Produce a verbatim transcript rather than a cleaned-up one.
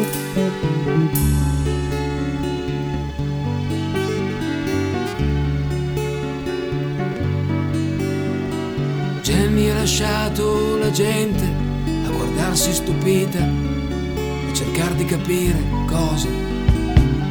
Jenny ha lasciato la gente a guardarsi stupita, a cercare di capire cosa